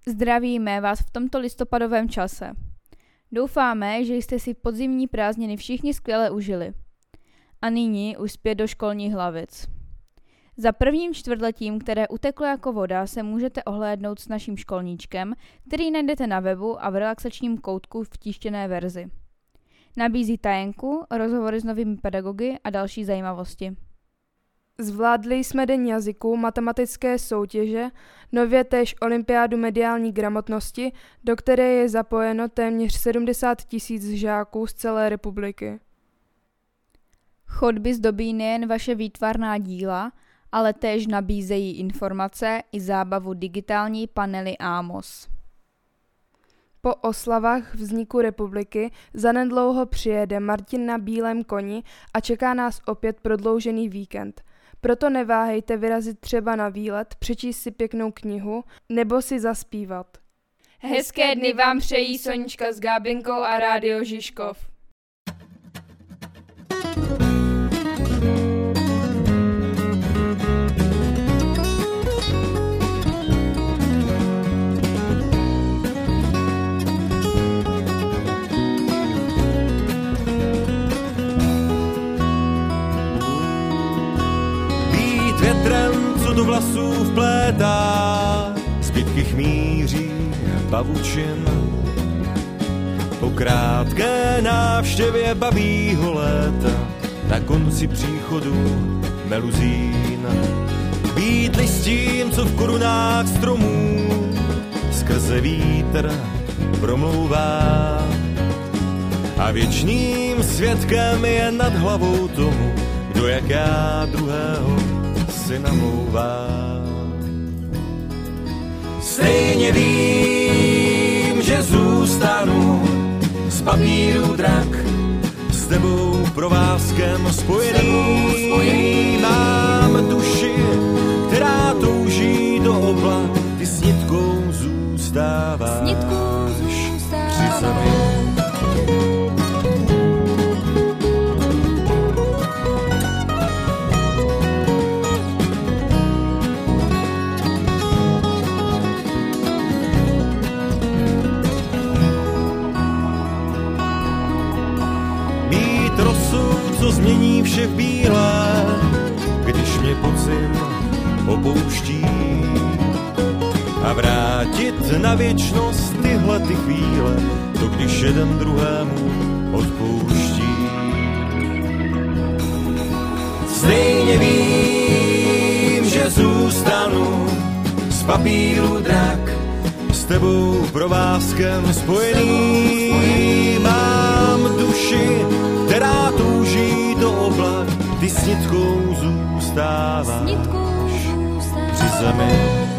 Zdravíme vás v tomto listopadovém čase. Doufáme, že jste si podzimní prázdniny všichni skvěle užili. A nyní už zpět do školních hlavic. Za prvním čtvrtletím, které uteklo jako voda, se můžete ohlédnout s naším školníčkem, který najdete na webu a v relaxačním koutku v tištěné verzi. Nabízí tajenku, rozhovory s novými pedagogy a další zajímavosti. Zvládli jsme den jazyků, matematické soutěže, nově též olympiádu mediální gramotnosti, do které je zapojeno téměř 70 000 žáků z celé republiky. Chodby zdobí nejen vaše výtvarná díla, ale též nabízejí informace i zábavu digitální panely Amos. Po oslavách vzniku republiky zanedlouho přijede Martin na bílém koni a čeká nás opět prodloužený víkend. Proto neváhejte vyrazit třeba na výlet, přečíst si pěknou knihu nebo si zaspívat. Hezké dny vám přejí Sonička s Gábinkou a Rádio Žižkov. Větrem, co do vlasů vplétá, zbytky chmíří pavučin. Po krátké návštěvě babího léta, na konci příchodu meluzín. Být listím, co v korunách stromů, skrze vítr promlouvá. A věčným svědkem je nad hlavou tomu, kdo jak já druhého si namlouvá. Stejně vím, že zůstanu z papíru drak, s tebou provázkem spojený. Mám duši, která touží do oblak, ty s nitkou zůstáváš při zemi. Co změní vše v bílé, když mě podzim opouští. A vrátit na věčnost tyhle ty chvíle, to když jeden druhému odpouští. Stejně vím, že zůstanu z papíru drak, s tebou provázkem spojený. Mám duši, která touží do oblak, ty s nitkou zůstáváš při zemi.